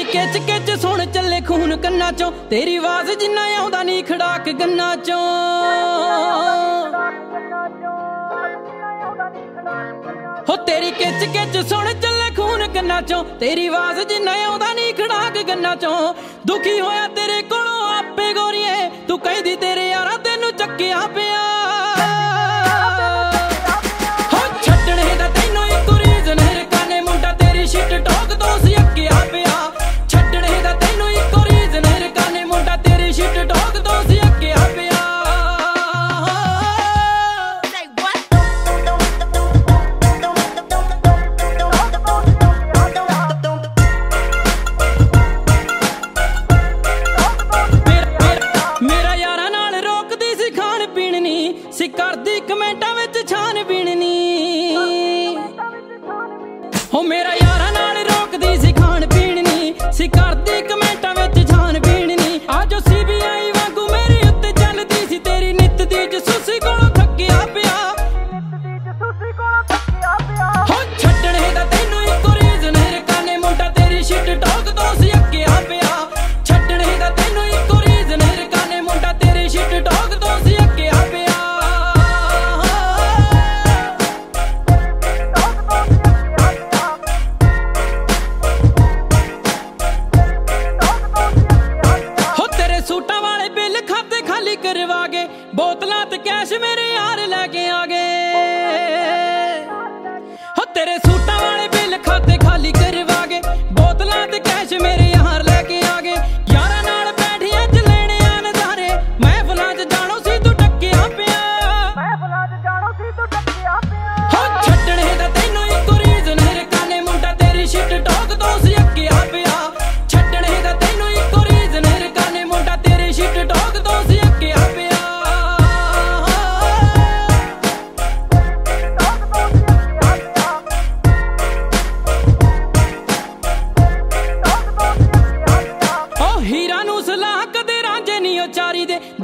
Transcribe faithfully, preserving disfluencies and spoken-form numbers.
किच किच सुन चले खून कन्ना चों, तेरी आवाज जिन्ना आउंदा नी खड़ाक गन्ना चों। हो तेरी किच किच सुन चले खून कन्ना चों, तेरी आवाज जिन्ना आउंदा नी खड़ाक गन्ना चों। दुखी होया तेरे कोलों आपे गोरीए, तू कहदी तेरे यारा तेनू चक्किया पिया। हो छड्डणे दा तैनू इक रीजन है, काने मुंडा तेरी शिट टॉक तो सी अक्किया पिया। छड्डणे दा तैनू इक रीजन है, काने मुंडा तेरी शिट टॉक तो सी अक्किया पिया। सी करदी कमेंटां विच छान बीणनी, हो मेरा यारा नाल रोकदी सी खान पीणनी। सी करदी कमेंटां विच छान बीणनी, आजो सी बी आई वांगू मेरे उत्ते चलदी सी, तेरी नित दी जसूसी कोलों थक्किया पिया। हो छड्डणे दा तैनू इक रीजन है, काने मुंडा तेरी शिट टॉक तो सी अक्किया पिया। छड्डणे दा तैनू इक रीजन है, काने मुंडा तेरी शिट टॉक तो सी अक्किया पिया। करवा गए बोतलां ते कैश मेरे यार लैके आ गए। हो तेरे सूटां वाले बिल खाते खाली करवा गए, बोतलां ते कैश मेरे यार लैके आ गए। यारां नाल बैठी अज लेने आ नज़ारे, महफिलां च जानो सी तू टक्किया पिया। हो छड्डणे दा तैनू इक रीजन है, काने मुंडा तेरी शिट टॉक तो सी अक्किया पिया। छड्डणे दा तैनू इक रीजन है, काने मुंडा तेरी शिट टॉक तो सी अक्किया पिया। हीरा नू सलाह कदे रांझे नी ओ चारी दे,